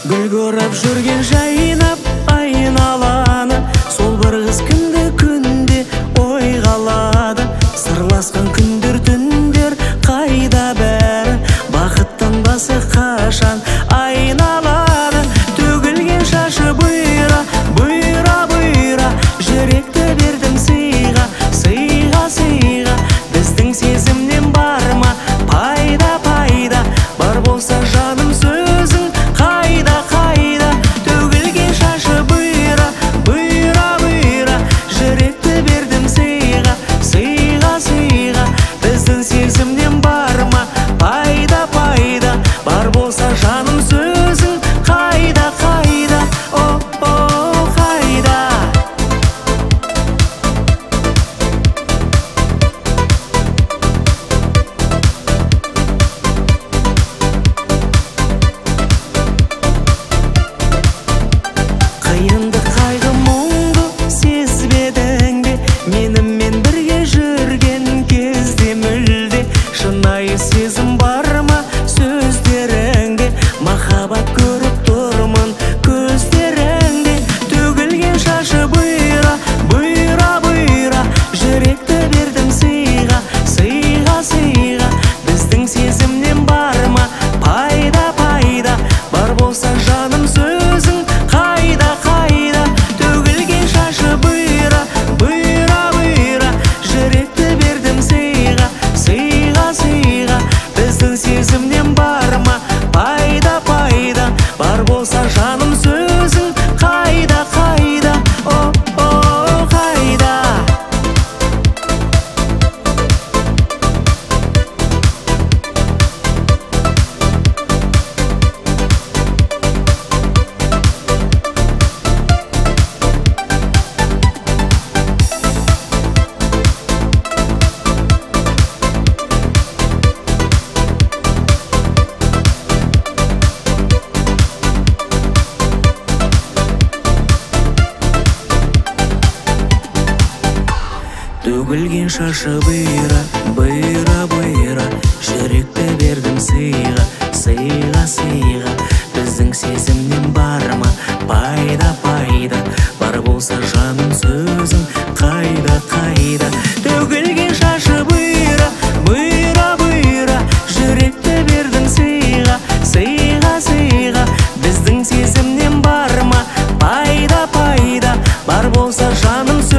гүл көріп жүрген жайнап айналаны, сол бір қыз күнде күнде ойға алады. Сырласқан күндер түндер қайда бәрі, бақыттан басы қашан айналады. Төгілген шашы бұйра, бұйра, бұйра, жүректі бердім сыйға, сыйға, сыйға. Біздің сезімнен бар ма пайда, пайда? Бар болса жаным сөзің қайда, қайда? Төгілген шашы бұйра, бұйра, бұйра, жүректі бердім сыйға, сыйға, сыйға. Біздің сезімнен бар ма пайда, пайда? Бар болса жаным сөзің қайда, қайда? О, қайда? Қиындық қайғы мұңды сезбедің бе? Менімен бірге жүрген кезде мүлде шынайы сезім бар ма сөздеріңде? Махаббат көріп тұрмын көздеріңде. Төгілген шашы бұйра, бұйра, бұйра, жүректі бердім сыйға, сыйға, сыйға. Біздің сезімнен бар ма пайда, пайда? Бар болса жаным сөзің қайда, қайда? Төгілген шашы бұйра, бұйра, бұйра, жүректі бердім сыйға, сыйға, сыйға. Біздің сезімнен бар ма пайда, пайда? Бар болса жаным сөзің қайда, қайда? О, қайда? Төгілген шашы бұйра, бұйра, бұйра, жүректі бердім сыйға, сыйға, сыйға. Біздің сезімнен бар ма пайда, пайда? Бар болса жаным сөзің қайда, қайда? Төгілген шашы бұйра, бұйра, бұйра, жүректі бердім сыйға, сыйға, сыйға. Біздің сезімнен бар ма пайда, пайда? Бар болса жаным сөзің